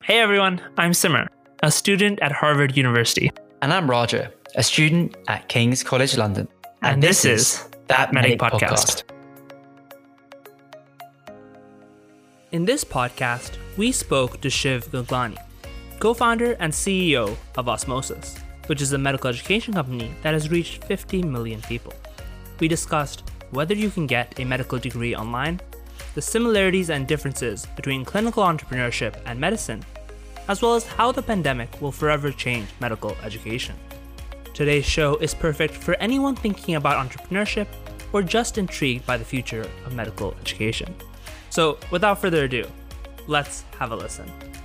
Hey everyone, I'm Simmer, a student at Harvard University. And I'm Roger, a student at King's College London. And this is That Medic Podcast. In this podcast, we spoke to Shiv Gaglani, co-founder and CEO of Osmosis, which is a medical education company that has reached 50 million people. We discussed whether you can get a medical degree online, the similarities and differences between clinical entrepreneurship and medicine, as well as how the pandemic will forever change medical education. Today's show is perfect for anyone thinking about entrepreneurship or just intrigued by the future of medical education. So without further ado, let's have a listen.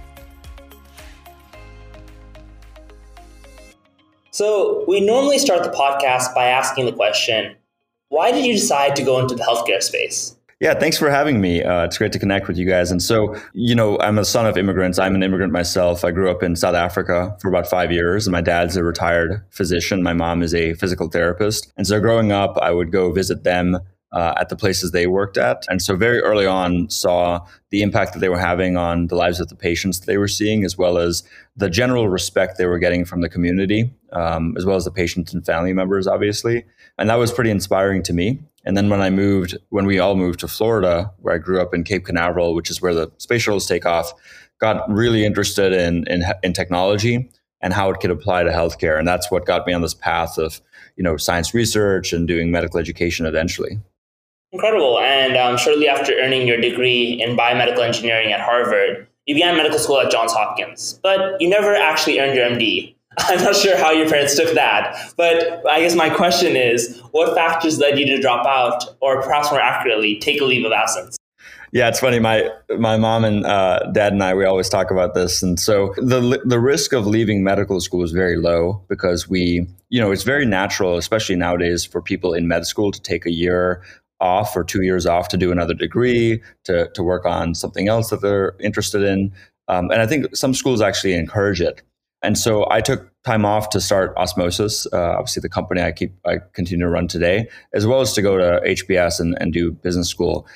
So we normally start the podcast by asking the question, why did you decide to go into the healthcare space? Yeah, thanks for having me. It's great to connect with you guys. And so, I'm a son of immigrants. I'm an immigrant myself. I grew up in South Africa for about 5 years. And my dad's a retired physician. My mom is a physical therapist. And so growing up, I would go visit them at the places they worked at. And so very early on saw the impact that they were having on the lives of the patients that they were seeing, as well as the general respect they were getting from the community, as well as the patients and family members, obviously. And that was pretty inspiring to me. And then when we all moved to Florida, where I grew up in Cape Canaveral, which is where the space shuttles take off, got really interested in technology and how it could apply to healthcare. And that's what got me on this path of, science research and doing medical education eventually. Incredible. And shortly after earning your degree in biomedical engineering at Harvard, you began medical school at Johns Hopkins, but you never actually earned your MD. I'm not sure how your parents took that, but I guess my question is, what factors led you to drop out, or perhaps more accurately, take a leave of absence? Yeah, it's funny. My mom and dad and I, we always talk about this. And so the risk of leaving medical school is very low because it's very natural, especially nowadays, for people in med school to take a year off or 2 years off to do another degree, to work on something else that they're interested in. And I think some schools actually encourage it. And so I took time off to start Osmosis, obviously the company I continue to run today, as well as to go to HBS and do business school.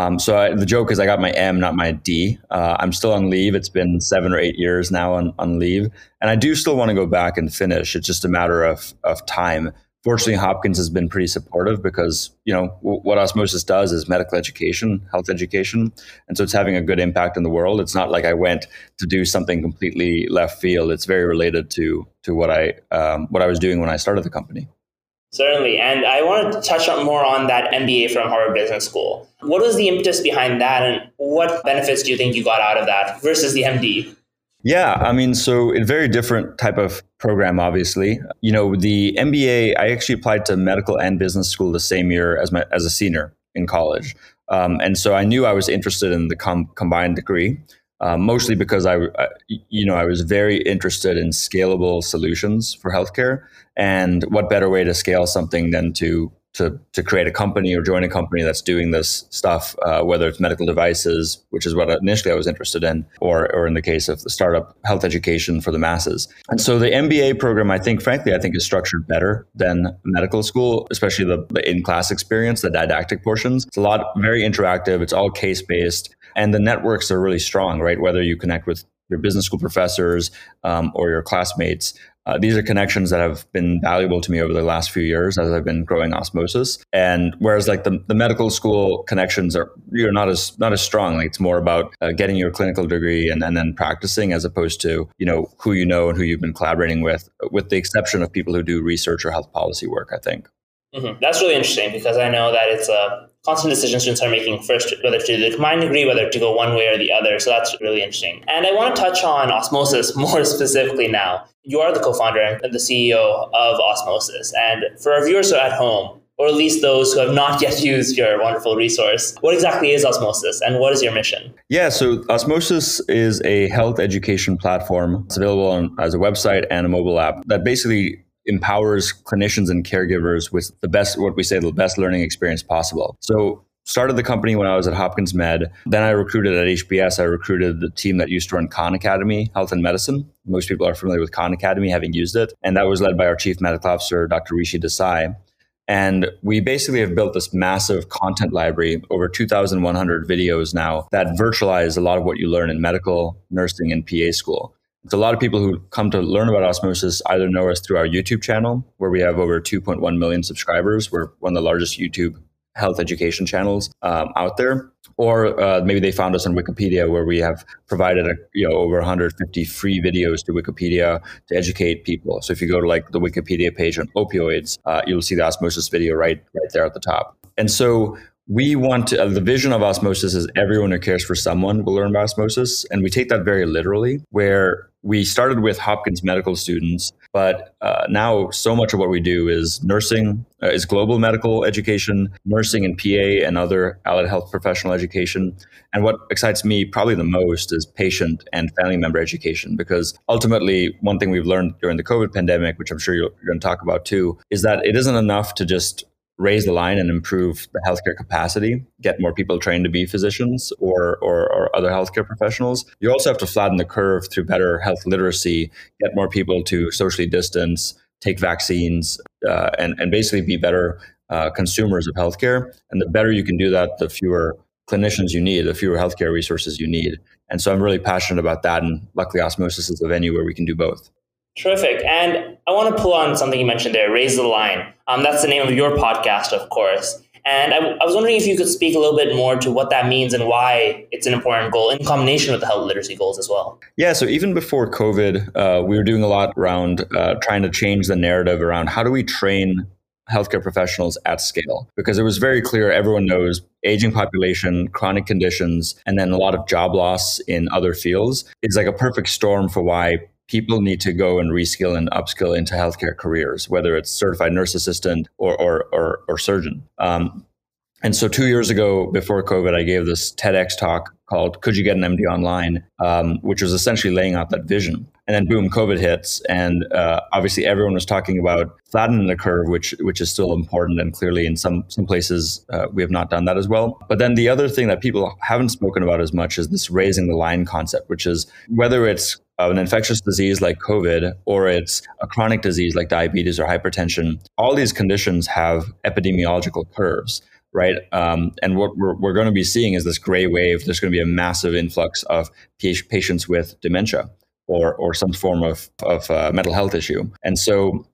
The joke is I got my M, not my D. I'm still on leave. It's been 7 or 8 years now on leave. And I do still want to go back and finish. It's just a matter of time. Fortunately, Hopkins has been pretty supportive because, what Osmosis does is medical education, health education. And so it's having a good impact in the world. It's not like I went to do something completely left field. It's very related to what I was doing when I started the company. Certainly. And I wanted to touch more on that MBA from Harvard Business School. What was the impetus behind that? And what benefits do you think you got out of that versus the MD? Yeah, so a very different type of program, obviously. The MBA, I actually applied to medical and business school the same year as a senior in college. And so I knew I was interested in the combined degree, mostly because I was very interested in scalable solutions for healthcare. And what better way to scale something than to create a company or join a company that's doing this stuff, whether it's medical devices, which is what initially I was interested in, or in the case of the startup, health education for the masses. And so the MBA program, I think is structured better than medical school, especially the in-class experience, the didactic portions. It's very interactive. It's all case-based. And the networks are really strong, right? Whether you connect with your business school professors or your classmates. These are connections that have been valuable to me over the last few years as I've been growing Osmosis. And whereas like the medical school connections are not as strong. Like it's more about getting your clinical degree and then practicing as opposed to who you know and who you've been collaborating with the exception of people who do research or health policy work, I think. Mm-hmm. That's really interesting because I know that it's a constant decision students are making first, whether to do the combined degree, whether to go one way or the other. So that's really interesting. And I want to touch on Osmosis more specifically now. You are the co-founder and the CEO of Osmosis. And for our viewers who are at home, or at least those who have not yet used your wonderful resource, what exactly is Osmosis and what is your mission? Yeah, so Osmosis is a health education platform. It's available as a website and a mobile app that basically empowers clinicians and caregivers with the best learning experience possible. So started the company when I was at Hopkins Med. Then I recruited at HBS. I recruited the team that used to run Khan Academy, Health and Medicine. Most people are familiar with Khan Academy, having used it. And that was led by our Chief Medical Officer, Dr. Rishi Desai. And we basically have built this massive content library, over 2,100 videos now, that virtualize a lot of what you learn in medical, nursing, and PA school. So a lot of people who come to learn about osmosis either know us through our YouTube channel, where we have over 2.1 million subscribers. We're one of the largest YouTube health education channels out there. Or maybe they found us on Wikipedia, where we have provided over 150 free videos to Wikipedia to educate people. So if you go to like the Wikipedia page on opioids, you'll see the osmosis video right there at the top. And so we want to, the vision of osmosis is everyone who cares for someone will learn about osmosis. And we take that very literally, where we started with Hopkins medical students, but now so much of what we do is nursing, is global medical education, nursing and PA and other allied health professional education. And what excites me probably the most is patient and family member education, because ultimately one thing we've learned during the COVID pandemic, which I'm sure you're going to talk about too, is that it isn't enough to just raise the line and improve the healthcare capacity, get more people trained to be physicians or other healthcare professionals. You also have to flatten the curve through better health literacy, get more people to socially distance, take vaccines, and basically be better consumers of healthcare. And the better you can do that, the fewer clinicians you need, the fewer healthcare resources you need. And so I'm really passionate about that. And luckily, Osmosis is a venue where we can do both. Terrific. And I want to pull on something you mentioned there, Raise the Line. That's the name of your podcast, of course. And I was wondering if you could speak a little bit more to what that means and why it's an important goal in combination with the health literacy goals as well. Yeah, so even before COVID, we were doing a lot around trying to change the narrative around how do we train healthcare professionals at scale? Because it was very clear, everyone knows aging population, chronic conditions, and then a lot of job loss in other fields is like a perfect storm for why people need to go and reskill and upskill into healthcare careers, whether it's certified nurse assistant or surgeon. And so 2 years ago, before COVID, I gave this TEDx talk called "Could You Get an MD Online?" Which was essentially laying out that vision. And then boom, COVID hits, and obviously everyone was talking about flattening the curve, which is still important, and clearly in some places we have not done that as well. But then the other thing that people haven't spoken about as much is this raising the line concept, which is whether it's an infectious disease like COVID or it's a chronic disease like diabetes or hypertension, all these conditions have epidemiological curves. Right. And what we're going to be seeing is this gray wave. There's going to be a massive influx of patients with dementia or some form of mental health issue. And so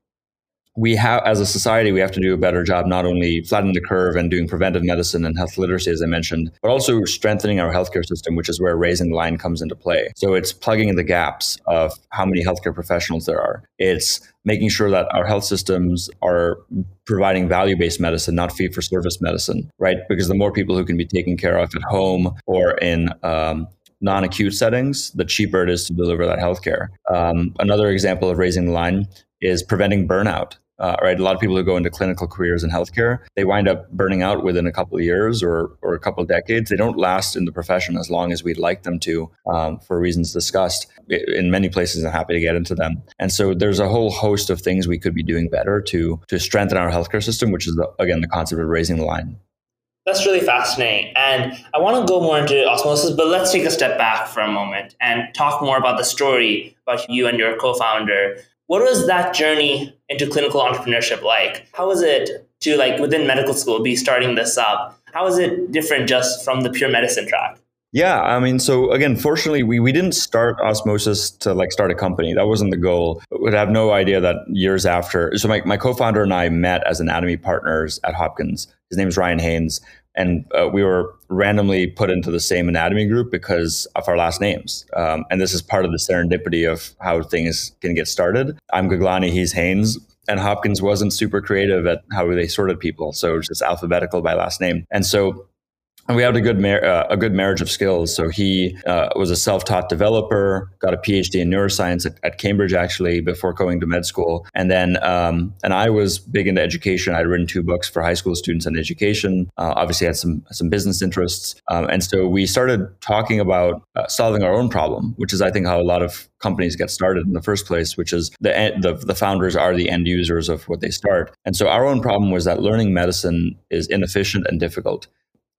we have, as a society, we have to do a better job, not only flattening the curve and doing preventive medicine and health literacy, as I mentioned, but also strengthening our healthcare system, which is where raising the line comes into play. So it's plugging in the gaps of how many healthcare professionals there are. It's making sure that our health systems are providing value-based medicine, not fee-for-service medicine, right? Because the more people who can be taken care of at home or in non-acute settings, the cheaper it is to deliver that healthcare. Another example of raising the line is preventing burnout. Right, a lot of people who go into clinical careers in healthcare, they wind up burning out within a couple of years or a couple of decades. They don't last in the profession as long as we'd like them to, for reasons discussed. In many places, I'm happy to get into them. And so there's a whole host of things we could be doing better to strengthen our healthcare system, which is, again, the concept of raising the line. That's really fascinating. And I want to go more into osmosis, but let's take a step back for a moment and talk more about the story about you and your co-founder. What was that journey into clinical entrepreneurship like? How was it to, like, within medical school, be starting this up? How is it different just from the pure medicine track? Yeah, I mean, so again, fortunately, we didn't start Osmosis to like start a company. That wasn't the goal. We'd have no idea that years after. So my co-founder and I met as anatomy partners at Hopkins. His name is Ryan Haynes. And we were randomly put into the same anatomy group because of our last names. And this is part of the serendipity of how things can get started. I'm Gaglani, he's Haynes. And Hopkins wasn't super creative at how they sorted people. So it was just alphabetical by last name. And so we had a good marriage of skills. So he was a self-taught developer, got a PhD in neuroscience at Cambridge, actually, before going to med school. And then, and I was big into education. I'd written 2 books for high school students on education. Obviously, had some business interests. And so we started talking about solving our own problem, which is, I think, how a lot of companies get started in the first place, which is the founders are the end users of what they start. And so our own problem was that learning medicine is inefficient and difficult.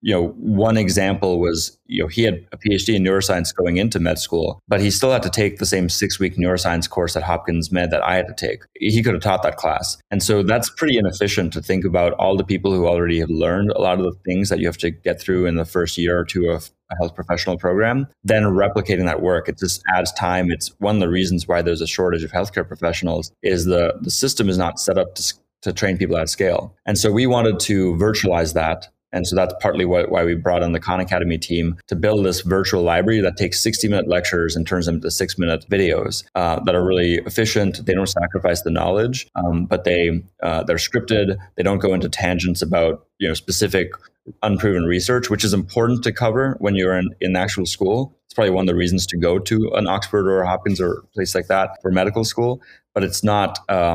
one example was, he had a PhD in neuroscience going into med school, but he still had to take the same 6-week neuroscience course at Hopkins Med that I had to take. He could have taught that class. And so that's pretty inefficient to think about all the people who already have learned a lot of the things that you have to get through in the first year or two of a health professional program, then replicating that work. It just adds time. It's one of the reasons why there's a shortage of healthcare professionals is the system is not set up to train people at scale. And so we wanted to virtualize that. And so that's partly why we brought on the Khan Academy team to build this virtual library that takes 60-minute lectures and turns them into 6-minute videos that are really efficient. They don't sacrifice the knowledge, but they're scripted. They don't go into tangents about specific unproven research, which is important to cover when you're in actual school. It's probably one of the reasons to go to an Oxford or a Hopkins or a place like that for medical school, but it's not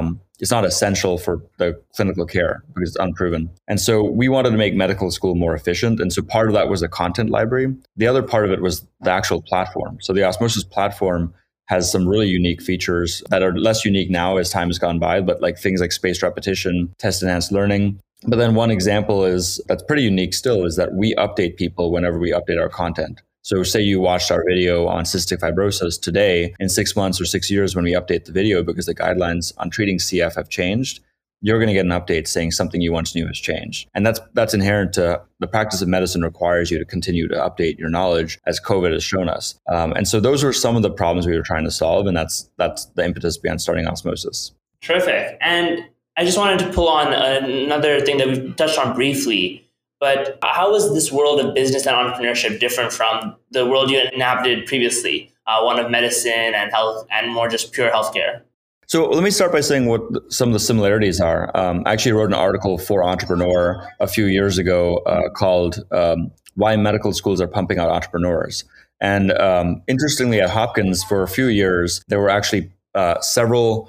essential for the clinical care because it's unproven. And so we wanted to make medical school more efficient. And so part of that was a content library. The other part of it was the actual platform. So the Osmosis platform has some really unique features that are less unique now as time has gone by, but like things like spaced repetition, test enhanced learning. But then one example that's pretty unique still is that we update people whenever we update our content. So say you watched our video on cystic fibrosis today, in 6 months or 6 years when we update the video because the guidelines on treating CF have changed, you're going to get an update saying something you once knew has changed. And that's inherent to the practice of medicine requires you to continue to update your knowledge as COVID has shown us. And so those were some of the problems we were trying to solve. And that's the impetus behind starting Osmosis. Terrific. And I just wanted to pull on another thing that we've touched on briefly. But how is this world of business and entrepreneurship different from the world you inhabited previously, one of medicine and health and more just pure healthcare? So let me start by saying what some of the similarities are. I actually wrote an article for Entrepreneur a few years ago called Why Medical Schools Are Pumping Out Entrepreneurs. And interestingly, at Hopkins, for a few years, there were actually several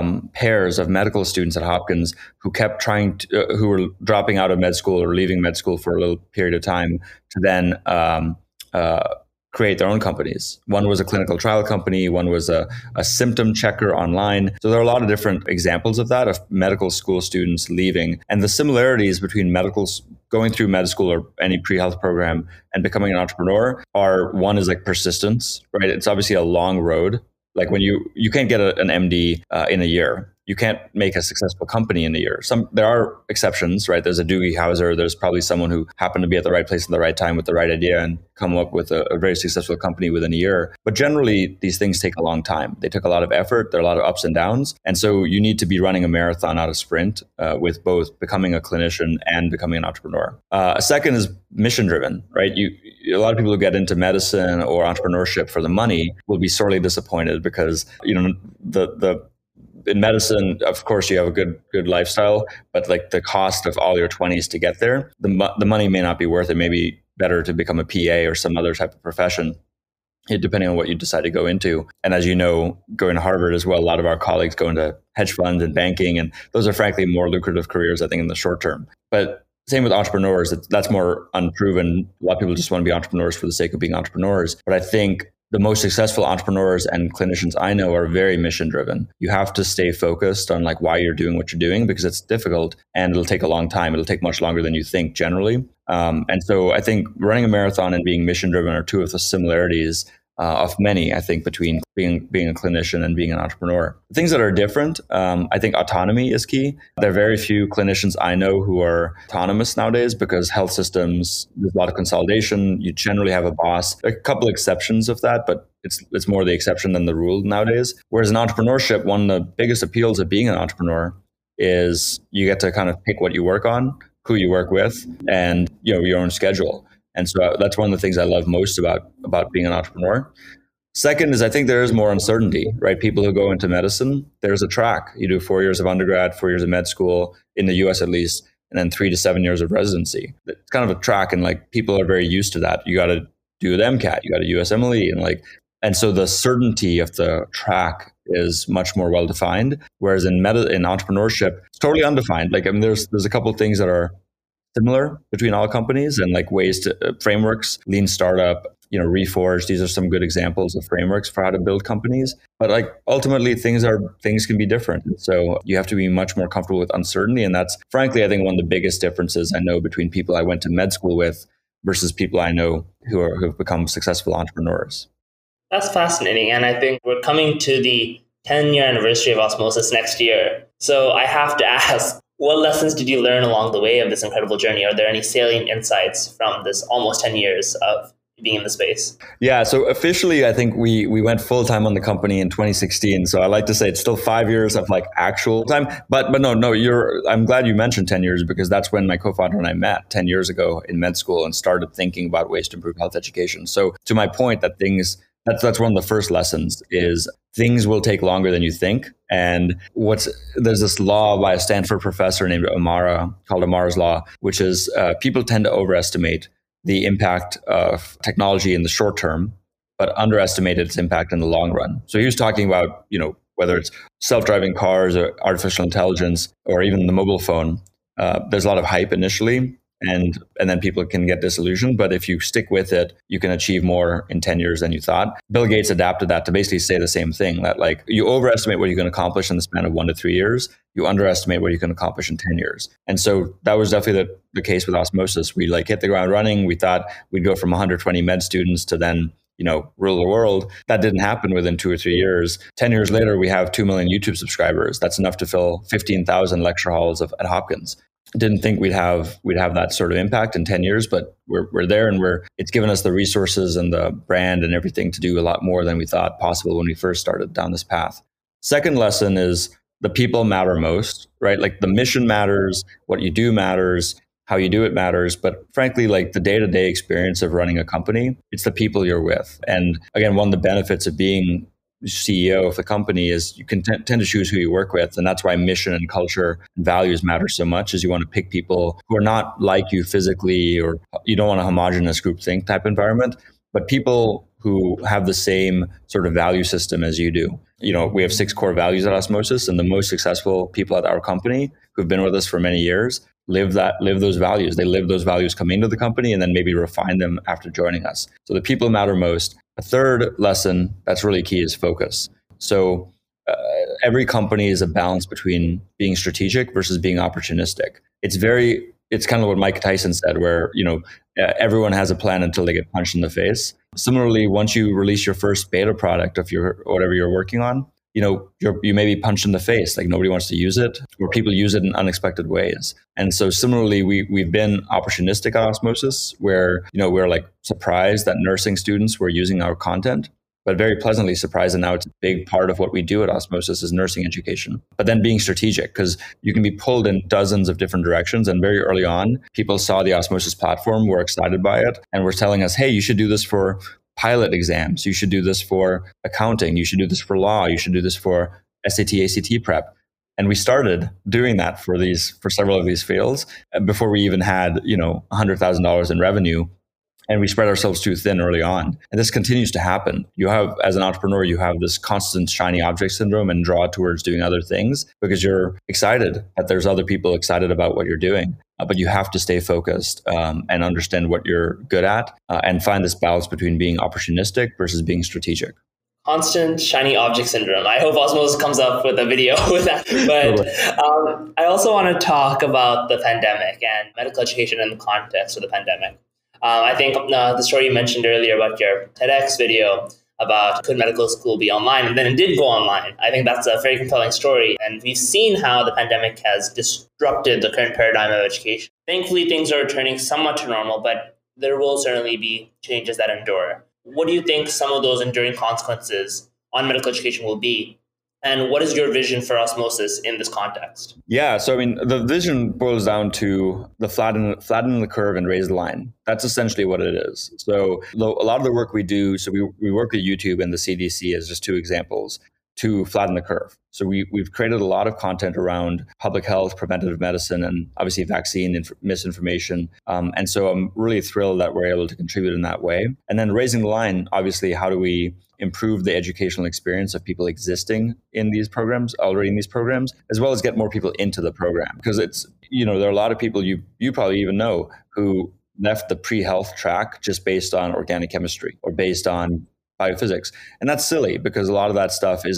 pairs of medical students at Hopkins who kept who were dropping out of med school or leaving med school for a little period of time to then create their own companies. One was a clinical trial company. One was a symptom checker online. So there are a lot of different examples of that, of medical school students leaving. And the similarities between going through med school or any pre-health program and becoming an entrepreneur one is like persistence, right? It's obviously a long road. Like when you can't get an MD in a year. You can't make a successful company in a year. There are exceptions, right? There's a Doogie Howser. There's probably someone who happened to be at the right place at the right time with the right idea and come up with a very successful company within a year. But generally, these things take a long time. They took a lot of effort. There are a lot of ups and downs. And so you need to be running a marathon, not a sprint, with both becoming a clinician and becoming an entrepreneur. A second is mission driven, right? A lot of people who get into medicine or entrepreneurship for the money will be sorely disappointed because, in medicine, of course, you have a good lifestyle, but like the cost of all your 20s to get there, the money may not be worth it. Maybe better to become a PA or some other type of profession, depending on what you decide to go into. And as you know, going to Harvard as well, a lot of our colleagues go into hedge funds and banking, and those are frankly more lucrative careers, I think, in the short term. But same with entrepreneurs, that's more unproven. A lot of people just want to be entrepreneurs for the sake of being entrepreneurs. But I think the most successful entrepreneurs and clinicians I know are very mission driven. You have to stay focused on like why you're doing what you're doing because it's difficult and it'll take a long time. It'll take much longer than you think generally. And so I think running a marathon and being mission driven are two of the similarities of many, I think, between being a clinician and being an entrepreneur. Things that are different, I think autonomy is key. There are very few clinicians I know who are autonomous nowadays because health systems, there's a lot of consolidation. You generally have a boss. There are a couple of exceptions of that, but it's more the exception than the rule nowadays. Whereas in entrepreneurship, one of the biggest appeals of being an entrepreneur is you get to kind of pick what you work on, who you work with, and your own schedule. And so that's one of the things I love most about being an entrepreneur. Second is I think there is more uncertainty, right? People who go into medicine, there's a track. You do 4 years of undergrad, 4 years of med school, in the US at least, and then 3 to 7 years of residency. It's kind of a track, and like people are very used to that. You got to do the MCAT, you got to USMLE, and so the certainty of the track is much more well defined. Whereas in entrepreneurship, it's totally undefined. There's a couple of things that are similar between all companies and like ways to frameworks, lean startup, Reforge. These are some good examples of frameworks for how to build companies. But like ultimately things can be different. So you have to be much more comfortable with uncertainty. And that's frankly, I think one of the biggest differences I know between people I went to med school with versus people I know who have become successful entrepreneurs. That's fascinating. And I think we're coming to the 10-year anniversary of Osmosis next year. So I have to ask, what lessons did you learn along the way of this incredible journey? Are there any salient insights from this almost 10 years of being in the space? Yeah, so officially, I think we went full time on the company in 2016. So I like to say it's still 5 years of like actual time. But no, I'm glad you mentioned 10 years, because that's when my co-founder and I met 10 years ago in med school and started thinking about ways to improve health education. So to my point, that's one of the first lessons is things will take longer than you think. And there's this law by a Stanford professor named Amara, called Amara's law, which is people tend to overestimate the impact of technology in the short term, but underestimate its impact in the long run. So he was talking about, whether it's self-driving cars or artificial intelligence or even the mobile phone, there's a lot of hype initially. And then people can get disillusioned. But if you stick with it, you can achieve more in 10 years than you thought. Bill Gates adapted that to basically say the same thing, that like you overestimate what you can accomplish in the span of 1 to 3 years. You underestimate what you can accomplish in 10 years. And so that was definitely the case with Osmosis. We like hit the ground running. We thought we'd go from 120 med students to then rule the world. That didn't happen within 2 or 3 years. 10 years later, we have 2 million YouTube subscribers. That's enough to fill 15,000 lecture halls at Hopkins. Didn't think we'd have that sort of impact in 10 years, but we're there, and it's given us the resources and the brand and everything to do a lot more than we thought possible when we first started down this path. Second lesson is the people matter most, right? Like the mission matters, what you do matters, how you do it matters. But frankly, like the day-to-day experience of running a company, it's the people you're with. And again, one of the benefits of being CEO of the company is you can tend to choose who you work with. And that's why mission and culture and values matter so much, is you want to pick people who are not like you physically, or you don't want a homogenous groupthink type environment, but people who have the same sort of value system as you do. We have 6 core values at Osmosis, and the most successful people at our company who've been with us for many years live those values. They live those values coming into the company and then maybe refine them after joining us. So the people matter most. A third lesson that's really key is focus. So every company is a balance between being strategic versus being opportunistic. It's kind of what Mike Tyson said, where, everyone has a plan until they get punched in the face. Similarly, once you release your first beta product of whatever you're working on, you may be punched in the face, like nobody wants to use it, or people use it in unexpected ways. And so similarly, we've been opportunistic at Osmosis, where, we're like surprised that nursing students were using our content, but very pleasantly surprised. And now it's a big part of what we do at Osmosis is nursing education, but then being strategic, because you can be pulled in dozens of different directions. And very early on, people saw the Osmosis platform, were excited by it, and were telling us, hey, you should do this for pilot exams. You should do this for accounting. You should do this for law. You should do this for SAT, ACT prep. And we started doing that for several of these fields before we even had, $100,000 in revenue. And we spread ourselves too thin early on. And this continues to happen. As an entrepreneur, you have this constant shiny object syndrome and draw towards doing other things because you're excited that there's other people excited about what you're doing. But you have to stay focused and understand what you're good at and find this balance between being opportunistic versus being strategic. Constant shiny object syndrome. I hope Osmosis comes up with a video with that. But I also want to talk about the pandemic and medical education in the context of the pandemic. I think the story you mentioned earlier about your TEDx video about could medical school be online, and then it did go online. I think that's a very compelling story. And we've seen how the pandemic has disrupted the current paradigm of education. Thankfully, things are returning somewhat to normal, but there will certainly be changes that endure. What do you think some of those enduring consequences on medical education will be? And what is your vision for Osmosis in this context? Yeah, so the vision boils down to the flatten the curve and raise the line. That's essentially what it is. So a lot of the work we do, so we work with YouTube and the CDC as just 2 examples to flatten the curve. So we've created a lot of content around public health, preventative medicine, and obviously vaccine misinformation. And so I'm really thrilled that we're able to contribute in that way. And then raising the line, obviously, how do we improve the educational experience of people existing in these programs, already in these programs, as well as get more people into the program? Because it's, there are a lot of people you probably even know who left the pre-health track just based on organic chemistry or based on biophysics. And that's silly because a lot of that stuff isn't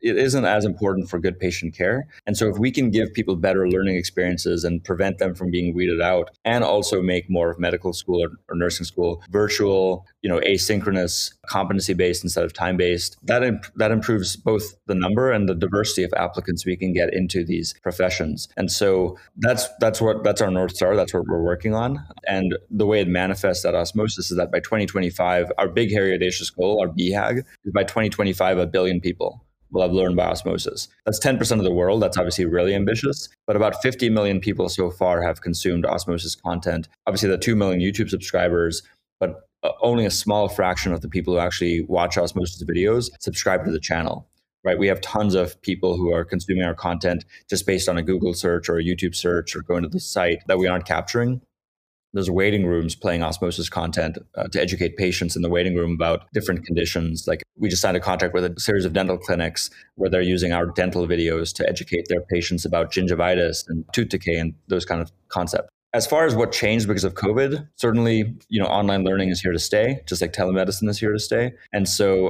it isn't as important for good patient care. And so if we can give people better learning experiences and prevent them from being weeded out, and also make more of medical school or nursing school virtual, asynchronous, competency-based instead of time-based, that improves both the number and the diversity of applicants we can get into these professions. And so that's our North Star. That's what we're working on. And the way it manifests at Osmosis is that by 2025, our big, hairy, audacious goal, our BHAG, is by 2025, 1 billion people will have learned by osmosis. That's 10% of the world. That's obviously really ambitious, but about 50 million people so far have consumed osmosis content. Obviously, the 2 million YouTube subscribers, but only a small fraction of the people who actually watch osmosis videos subscribe to the channel. Right? We have tons of people who are consuming our content just based on a Google search or a YouTube search or going to the site that we aren't capturing. There's waiting rooms playing osmosis content to educate patients in the waiting room about different conditions. Like we just signed a contract with a series of dental clinics where they're using our dental videos to educate their patients about gingivitis and tooth decay and those kind of concepts. As far as what changed because of COVID, certainly, online learning is here to stay, just like telemedicine is here to stay. And so,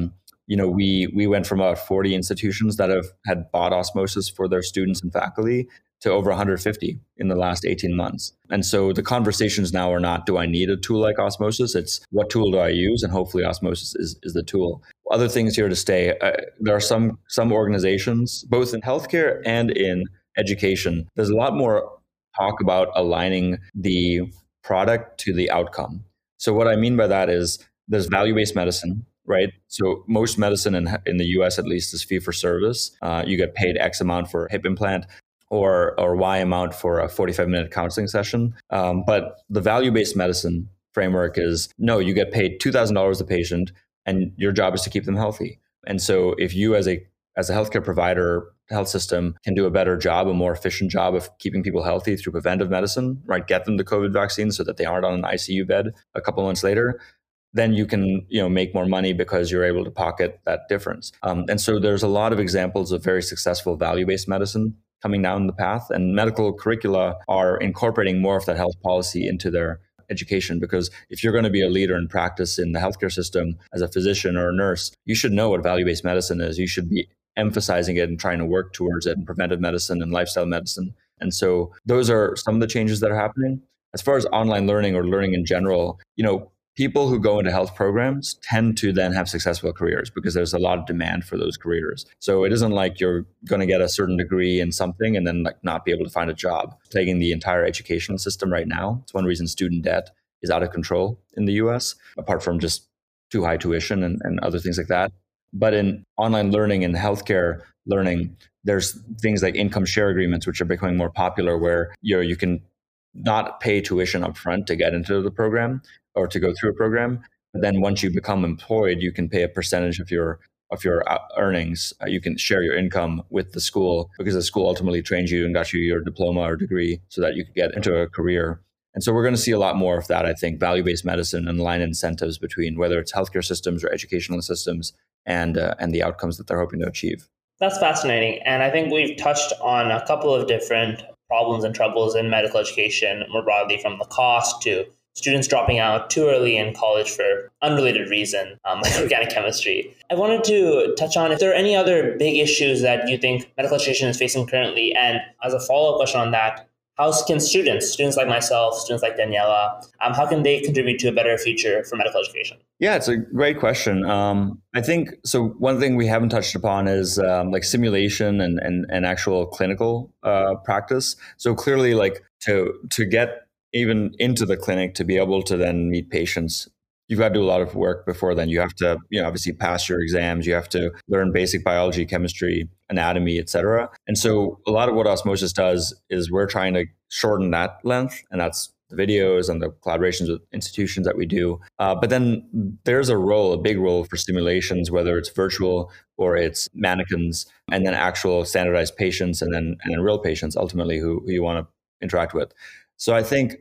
we went from about 40 institutions that had bought osmosis for their students and faculty to over 150 in the last 18 months. And so the conversations now are not, do I need a tool like osmosis? It's what tool do I use? And hopefully osmosis is the tool. Other things here to stay. There are some organizations, both in healthcare and in education. There's a lot more talk about aligning the product to the outcome. So what I mean by that is there's value-based medicine, right? So most medicine in the US at least is fee for service. You get paid X amount for a hip implant or Y amount for a 45-minute counseling session. But the value-based medicine framework is, no, you get paid $2,000 a patient and your job is to keep them healthy. And so if you as a healthcare provider, health system can do a better job, a more efficient job of keeping people healthy through preventive medicine, right? Get them the COVID vaccine so that they aren't on an ICU bed a couple months later, then you can make more money because you're able to pocket that difference. And so there's a lot of examples of very successful value-based medicine coming down the path, and medical curricula are incorporating more of that health policy into their education, because if you're going to be a leader in practice in the healthcare system as a physician or a nurse, you should know what value-based medicine is. You should be emphasizing it and trying to work towards it in preventive medicine and lifestyle medicine. And so those are some of the changes that are happening. As far as online learning or learning in general, people who go into health programs tend to then have successful careers because there's a lot of demand for those careers. So it isn't like you're going to get a certain degree in something and then not be able to find a job. Taking the entire educational system right now, it's one reason student debt is out of control in the US, apart from just too high tuition and other things like that. But in online learning and healthcare learning, there's things like income share agreements, which are becoming more popular, where you can not pay tuition up front to get into the program or to go through a program. But then once you become employed, you can pay a percentage of your earnings. You can share your income with the school because the school ultimately trains you and got you your diploma or degree so that you could get into a career. And so we're going to see a lot more of that, I think, value-based medicine and line incentives between whether it's healthcare systems or educational systems and the outcomes that they're hoping to achieve. That's fascinating. And I think we've touched on a couple of different problems and troubles in medical education more broadly, from the cost to students dropping out too early in college for unrelated reason, like organic chemistry. I wanted to touch on if there are any other big issues that you think medical education is facing currently. And as a follow-up question on that, how can students like myself, students like Daniela, how can they contribute to a better future for medical education? Yeah, it's a great question. I think, so one thing we haven't touched upon is like simulation and actual clinical practice. So clearly, like to get even into the clinic, to be able to then meet patients, you've got to do a lot of work before then. You have to, obviously pass your exams. You have to learn basic biology, chemistry, anatomy, et cetera. And so a lot of what Osmosis does is we're trying to shorten that length, and that's the videos and the collaborations with institutions that we do. But then there's a big role for simulations, whether it's virtual or it's mannequins, and then actual standardized patients, and then real patients ultimately who you want to interact with. So I think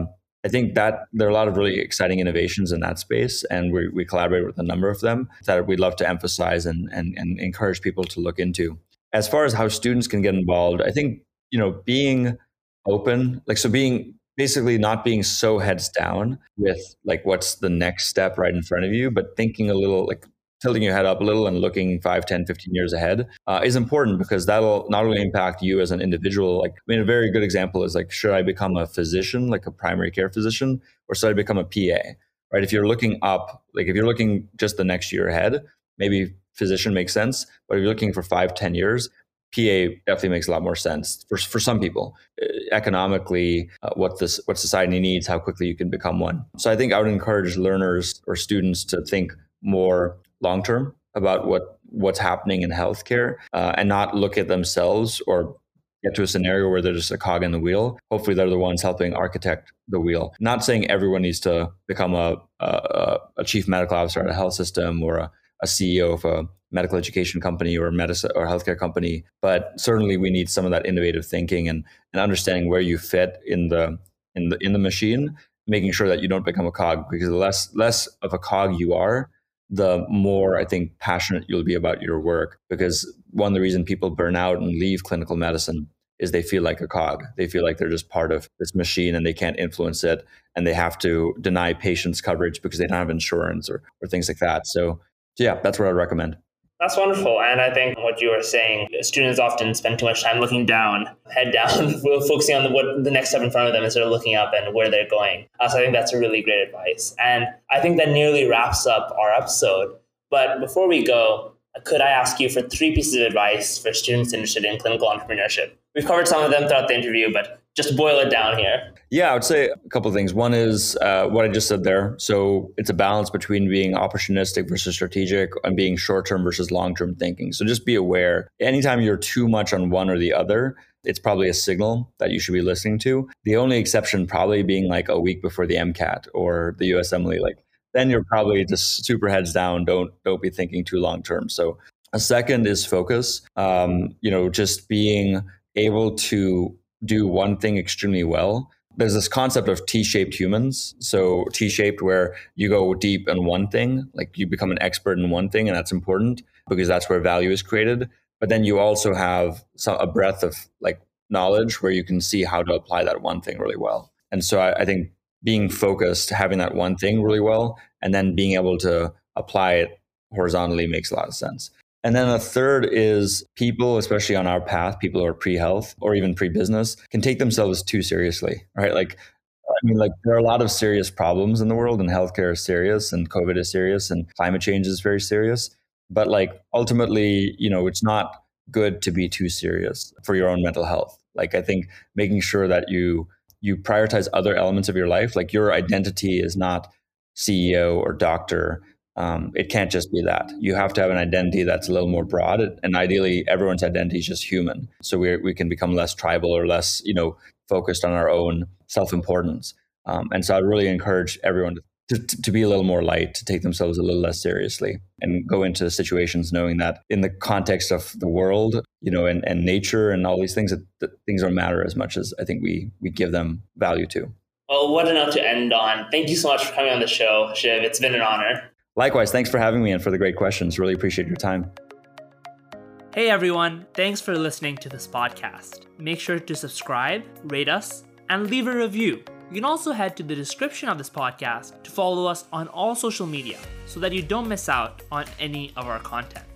that there are a lot of really exciting innovations in that space, and we collaborate with a number of them that we'd love to emphasize and encourage people to look into. As far as how students can get involved, I think, being open, basically not being so heads down with like what's the next step right in front of you, but thinking a little, like tilting your head up a little and looking 5, 10, 15 years ahead is important, because that'll not only impact you as an individual. Like, I mean, a very good example is like, should I become a physician, like a primary care physician, or should I become a PA? Right? If you're looking up, like if you're looking just the next year ahead, maybe physician makes sense. But if you're looking for 5, 10 years, PA definitely makes a lot more sense for some people. Economically, what society needs, how quickly you can become one. So I think I would encourage learners or students to think more long term about what's happening in healthcare, and not look at themselves or get to a scenario where they're just a cog in the wheel. Hopefully they're the ones helping architect the wheel. Not saying everyone needs to become a chief medical officer at a health system, or a CEO of a medical education company or medicine or healthcare company, but certainly we need some of that innovative thinking and understanding where you fit in the machine, making sure that you don't become a cog, because the less of a cog you are, the more I think passionate you'll be about your work. Because one of the reasons people burn out and leave clinical medicine is they feel like a cog. They feel like they're just part of this machine and they can't influence it, and they have to deny patients coverage because they don't have insurance or things like that. So yeah, that's what I'd recommend. That's wonderful. And I think what you were saying, students often spend too much time looking down, head down, focusing on what the next step in front of them instead of looking up and where they're going. So I think that's a really great advice. And I think that nearly wraps up our episode. But before we go, could I ask you for 3 pieces of advice for students interested in clinical entrepreneurship? We've covered some of them throughout the interview, but just boil it down here. Yeah, I would say a couple of things. One is what I just said there. So it's a balance between being opportunistic versus strategic, and being short-term versus long-term thinking. So just be aware. Anytime you're too much on one or the other, it's probably a signal that you should be listening to. The only exception probably being like a week before the MCAT or the USMLE, like then you're probably just super heads down. Don't be thinking too long-term. So a second is focus. Just being able to do one thing extremely well. There's this concept of T-shaped humans. So T-shaped, where you go deep in one thing, like you become an expert in one thing, and that's important because that's where value is created. But then you also have a breadth of like knowledge where you can see how to apply that one thing really well. And so I think being focused, having that one thing really well, and then being able to apply it horizontally makes a lot of sense. And then a third is people, especially on our path, people who are pre-health or even pre-business, can take themselves too seriously, right? Like there are a lot of serious problems in the world, and healthcare is serious, and COVID is serious, and climate change is very serious. But like ultimately, it's not good to be too serious for your own mental health. Like I think making sure that you prioritize other elements of your life, like your identity is not CEO or doctor. It can't just be that. You have to have an identity that's a little more broad, and ideally everyone's identity is just human. So we can become less tribal or less, focused on our own self-importance. And so I'd really encourage everyone to be a little more light, to take themselves a little less seriously, and go into situations knowing that in the context of the world, and nature and all these things, that things don't matter as much as I think we give them value to. Well, what a note to end on. Thank you so much for coming on the show, Shiv. It's been an honor. Likewise, thanks for having me and for the great questions. Really appreciate your time. Hey everyone, thanks for listening to this podcast. Make sure to subscribe, rate us, and leave a review. You can also head to the description of this podcast to follow us on all social media so that you don't miss out on any of our content.